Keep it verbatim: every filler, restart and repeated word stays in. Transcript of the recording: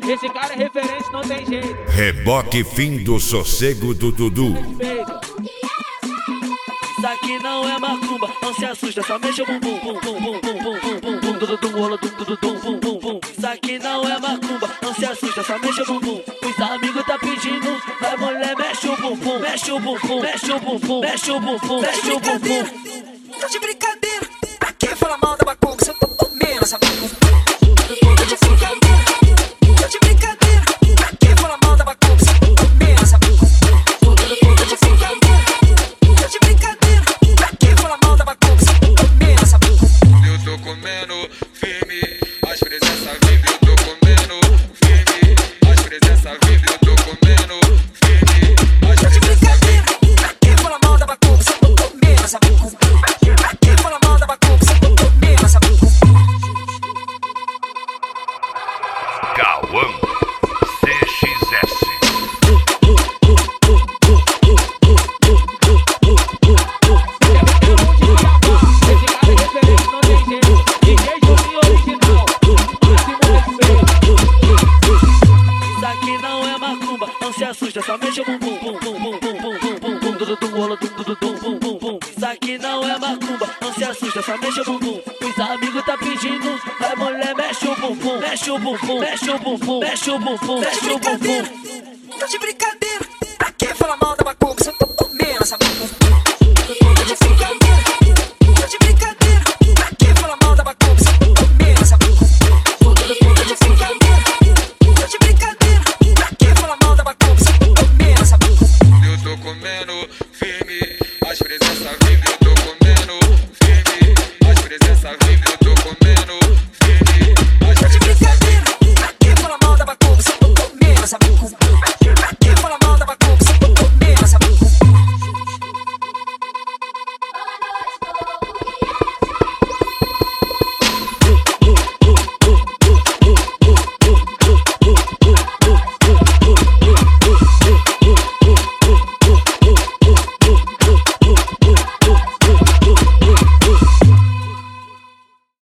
Esse cara é referente, não tem jeito. Reboque fim do sossego do Dudu. Respeito. Isso aqui não é macumba, não se assusta, só mexe o bumbum, bum, bum, bum, bum, bum, bum, bum, bum, dududum, rola, dum, dududum, bum, bum, bum. Isso aqui não é macumba, não se assusta, só mexe o bumbum. Os amigos tá pedindo, vai mulher, mexe o bumbum, mexe o bumbum, mexe o bumbum, mexe o bumbum, mexe o bumbum. Tô de brincadeira, pra que falar mal da macumba se eu tô comendo essa macumba? Tô de brincadeira, tô de brincadeira, pra que falar mal da macumba se eu tô comendo essa macumba? Tô de brincadeira, tô de brincadeira, pra que falar mal da macumba se eu tô comendo essa macumba? Eu tô comendo firme, as presença vive, eu tô comendo firme, as presença vive, eu tô comendo firme, as Tô de presença brincadeira, pra que falar mal da macumba se eu tô comendo essa macumba? Pra que falar mal da macumba se eu tô comendo essa macumba? Cauã C X S. Esse cara é referente, não tem jeito. D J Juninho original. Isso aqui não é macumba, não se assusta, só mexe o bumbum, bum, bum, bum, bum, bum, bum, bum, bum, dududum, rola, dum, dududum, bum, bum, bum. Isso aqui não é macumba, não se assusta, só mexe o bumbum. Os amigos tá pedindo, vai mulher, mexe o bumbum, mexe o bumbum, mexe o bumbum, mexe o bumbum, mexe o bumbum. Tô de brincadeira, pra que falar mal da macumba se eu tô comendo essa macumba?